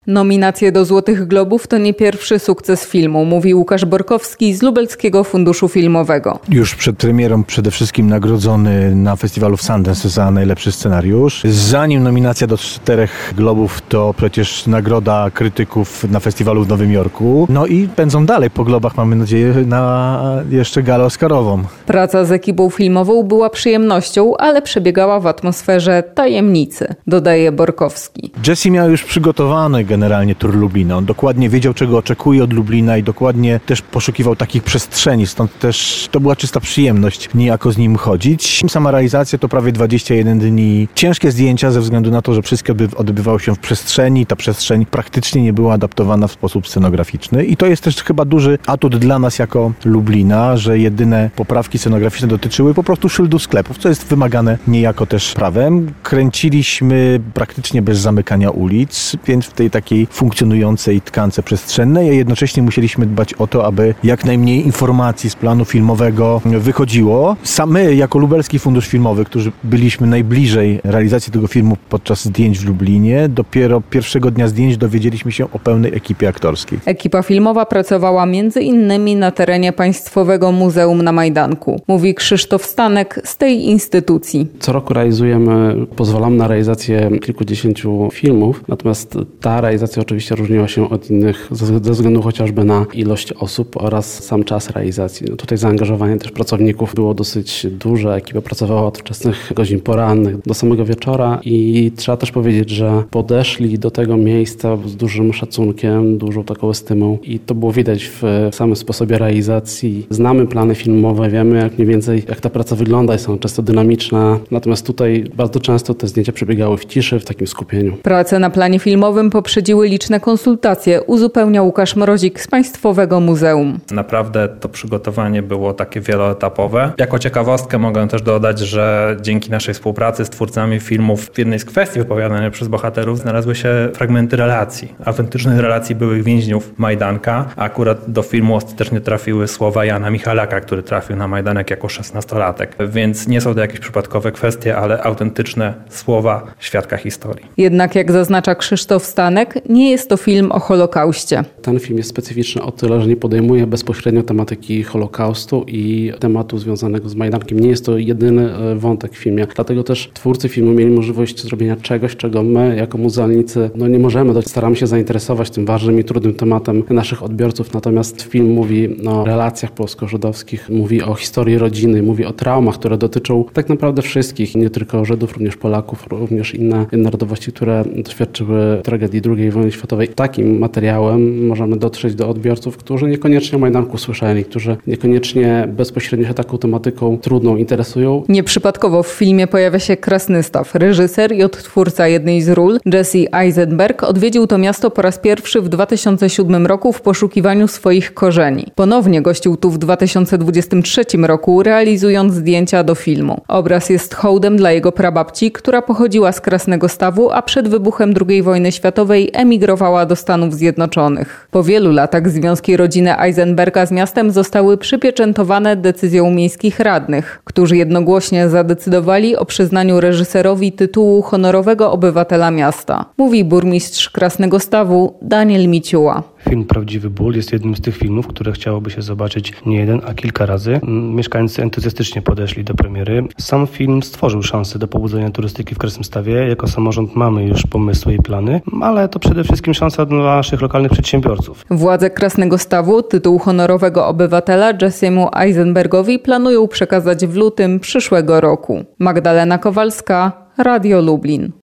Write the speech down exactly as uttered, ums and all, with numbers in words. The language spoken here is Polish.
Nominacje do Złotych Globów to nie pierwszy sukces filmu, mówi Łukasz Borkowski z Lubelskiego Funduszu Filmowego. Już przed premierą przede wszystkim nagrodzony na festiwalu w Sundance za najlepszy scenariusz. Zanim nominacja do czterech Globów, to przecież nagroda krytyków na festiwalu w Nowym Jorku. No i pędzą dalej po Globach, mamy nadzieję, na jeszcze galę oscarową. Praca z ekipą filmową była przyjemnością, ale przebiegała w atmosferze tajemnicy, dodaje Borkowski. Jesse miał już przygotowany generalnie tur Lublina. On dokładnie wiedział, czego oczekuje od Lublina i dokładnie też poszukiwał takich przestrzeni, stąd też to była czysta przyjemność niejako z nim chodzić. Sama realizacja to prawie dwadzieścia jeden dni. Ciężkie zdjęcia ze względu na to, że wszystko odbywało się w przestrzeni. Ta przestrzeń praktycznie nie była adaptowana w sposób scenograficzny i to jest też chyba duży atut dla nas jako Lublina, że jedyne poprawki scenograficzne dotyczyły po prostu szyldów sklepów, co jest wymagane niejako też prawem. Kręciliśmy praktycznie bez zamykania ulic, więc w tej takiej funkcjonującej tkance przestrzennej, a jednocześnie musieliśmy dbać o to, aby jak najmniej informacji z planu filmowego wychodziło. Sam my, jako Lubelski Fundusz Filmowy, którzy byliśmy najbliżej realizacji tego filmu podczas zdjęć w Lublinie, dopiero pierwszego dnia zdjęć dowiedzieliśmy się o pełnej ekipie aktorskiej. Ekipa filmowa pracowała między innymi na terenie Państwowego Muzeum na Majdanku, mówi Krzysztof Stanek z tej instytucji. Co roku realizujemy, pozwalamy na realizację kilkudziesięciu filmów, natomiast ta realizacja oczywiście różniła się od innych ze względu chociażby na ilość osób oraz sam czas realizacji. No tutaj zaangażowanie też pracowników było dosyć duże. Ekipa pracowała od wczesnych godzin porannych do samego wieczora i trzeba też powiedzieć, że podeszli do tego miejsca z dużym szacunkiem, dużą taką estymą i to było widać w samym sposobie realizacji. Znamy plany filmowe, wiemy jak mniej więcej jak ta praca wygląda i są często dynamiczne, natomiast tutaj bardzo często te zdjęcia przebiegały w ciszy, w takim skupieniu. Pracę na planie filmowym poprzedziły liczne konsultacje, uzupełnia Łukasz Mrozik z Państwowego Muzeum. Naprawdę to przygotowanie było takie wieloetapowe. Jako ciekawostkę mogę też dodać, że dzięki naszej współpracy z twórcami filmów w jednej z kwestii wypowiadanej przez bohaterów znalazły się fragmenty relacji, autentycznych relacji byłych więźniów Majdanka. Akurat do filmu ostatecznie trafiły słowa Jana Michalaka, który trafił na Majdanek jako szesnastolatek. Więc nie są to jakieś przypadkowe kwestie, ale autentyczne słowa świadka historii. Jednak jak zaznacza Krzysztof Stanek, nie jest to film o Holokauście. Ten film jest specyficzny o tyle, że nie podejmuje bezpośrednio tematyki Holokaustu i tematu związanego z Majdankiem. Nie jest to jedyny wątek w filmie. Dlatego też twórcy filmu mieli możliwość zrobienia czegoś, czego my jako muzealnicy no nie możemy. Staramy się zainteresować tym ważnym i trudnym tematem naszych odbiorców. Natomiast film mówi o relacjach polsko-żydowskich, mówi o historii rodziny, mówi o traumach, które dotyczą tak naprawdę wszystkich, nie tylko Żydów, również Polaków, również inne narodowości, które doświadczyły tragedii drugiej wojny światowej. Takim materiałem możemy dotrzeć do odbiorców, którzy niekoniecznie o Majdanku słyszeli, którzy niekoniecznie bezpośrednio się taką tematyką trudną interesują. Nieprzypadkowo w filmie pojawia się Krasnystaw. Reżyser i odtwórca jednej z ról, Jesse Eisenberg, odwiedził to miasto po raz pierwszy w dwa tysiące siódmym roku w poszukiwaniu swoich korzeni. Ponownie gościł tu w dwa tysiące dwudziestym trzecim roku, realizując zdjęcia do filmu. Obraz jest hołdem dla jego prababci, która pochodziła z Krasnego Stawu, a przed wybuchem drugiej wojny światowej emigrowała do Stanów Zjednoczonych. Po wielu latach związki rodziny Eisenberga z miastem zostały przypieczętowane decyzją miejskich radnych, którzy jednogłośnie zadecydowali o przyznaniu reżyserowi tytułu honorowego obywatela miasta. Mówi burmistrz Krasnego Stawu Daniel Miciuła. Film Prawdziwy Ból jest jednym z tych filmów, które chciałoby się zobaczyć nie jeden, a kilka razy. Mieszkańcy entuzjastycznie podeszli do premiery. Sam film stworzył szansę do pobudzenia turystyki w Krasnystawie. Jako samorząd mamy już pomysły i plany, ale to przede wszystkim szansa dla naszych lokalnych przedsiębiorców. Władze Krasnego Stawu tytuł honorowego obywatela Jessemu Eisenbergowi planują przekazać w lutym przyszłego roku. Magdalena Kowalska, Radio Lublin.